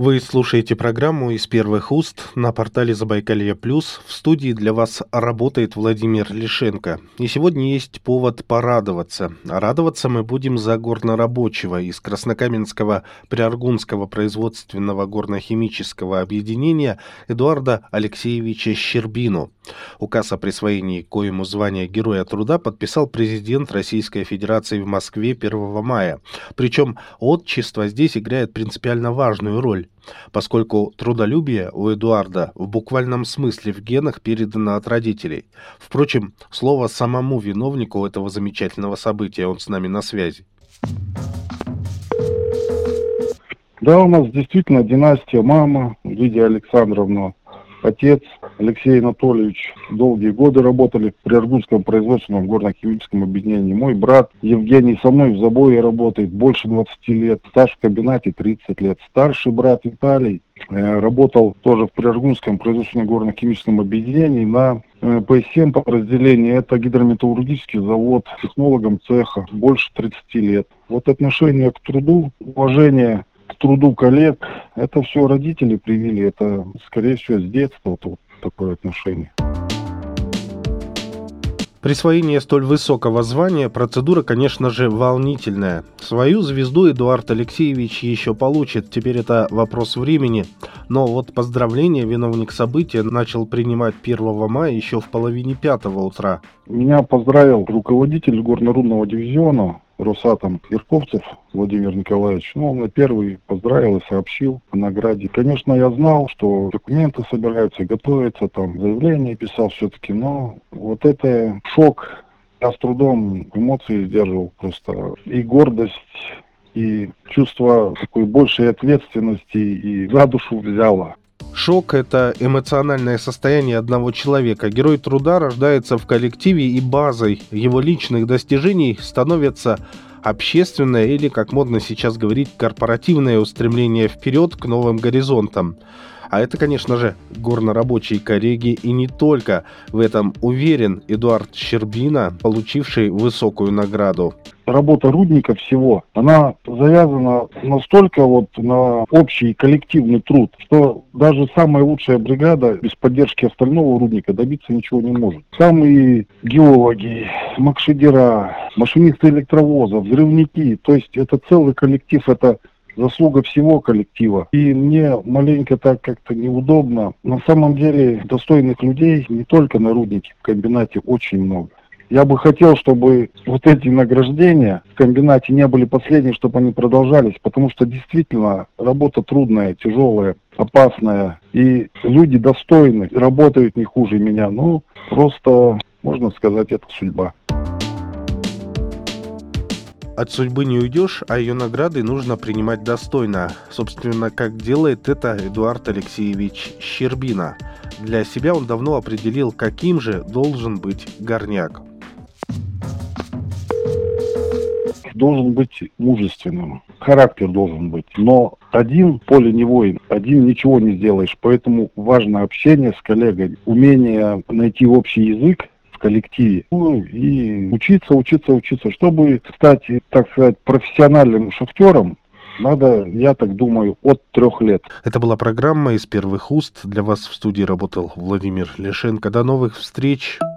Вы слушаете программу «Из первых уст» на портале Забайкалье+. В студии для вас работает Владимир Лишенко. И сегодня есть повод порадоваться. А радоваться мы будем за горнорабочего из Краснокаменского Приаргунского производственного горнохимического объединения Эдуарда Алексеевича Щербину. Указ о присвоении коему звания Героя труда подписал президент Российской Федерации в Москве 1 мая. Причем отчество здесь играет принципиально важную роль, поскольку трудолюбие у Эдуарда в буквальном смысле в генах передано от родителей. Впрочем, слово самому виновнику этого замечательного события, он с нами на связи. Да, у нас действительно династия. Мама Лидия Александровна, отец Алексей Анатольевич долгие годы работали в Приаргунском производственном горно-химическом объединении. Мой брат Евгений со мной в забое работает больше 20 лет, стаж в комбинате 30 лет. Старший брат Виталий работал тоже в Приаргунском производственном горно-химическом объединении на ПС-7 подразделении. Это гидрометаллургический завод, технологом цеха, больше 30 лет. Вот отношение к труду, уважение к труду коллег, это все родители привили, это, скорее всего, с детства вот такое отношение. Присвоение столь высокого звания – процедура, конечно же, волнительная. Свою звезду Эдуард Алексеевич еще получит, теперь это вопрос времени. Но вот поздравления виновник события начал принимать 1 мая еще в половине 5 утра. Меня поздравил руководитель горно-рудного дивизиона Росатом Ирковцев Владимир Николаевич. Он на первый поздравил и сообщил о награде. Конечно, я знал, что документы собираются, готовятся, там заявление писал все-таки, но вот это шок. Я с трудом эмоции сдерживал просто. И гордость, и чувство такой большей ответственности, и за душу взяло. Шок – это эмоциональное состояние одного человека. Герой труда рождается в коллективе, и базой его личных достижений становится общественное или, как модно сейчас говорить, корпоративное устремление вперед к новым горизонтам. А это, конечно же, горнорабочие коллеги, и не только. В этом уверен Эдуард Щербина, получивший высокую награду. Работа рудника всего, она завязана настолько вот на общий коллективный труд, что даже самая лучшая бригада без поддержки остального рудника добиться ничего не может. Самые геологи, макшидера, машинисты электровозов, взрывники, то есть это целый коллектив, это заслуга всего коллектива. И мне маленько так как-то неудобно. На самом деле достойных людей не только на руднике, в комбинате очень много. Я бы хотел, чтобы вот эти награждения в комбинате не были последними, чтобы они продолжались, потому что действительно работа трудная, тяжелая, опасная. И люди достойны, работают не хуже меня. Ну, просто, можно сказать, это судьба. От судьбы не уйдешь, а ее награды нужно принимать достойно. Собственно, как делает это Эдуард Алексеевич Щербина. Для себя он давно определил, каким же должен быть горняк. Должен быть мужественным, характер должен быть. Но один поле не воин, один ничего не сделаешь. Поэтому важно общение с коллегой, умение найти общий язык в коллективе. Ну и учиться. Чтобы стать, так сказать, профессиональным шахтером, надо, я так думаю, от 3 лет. Это была программа «Из первых уст». Для вас в студии работал Владимир Лишенко. До новых встреч!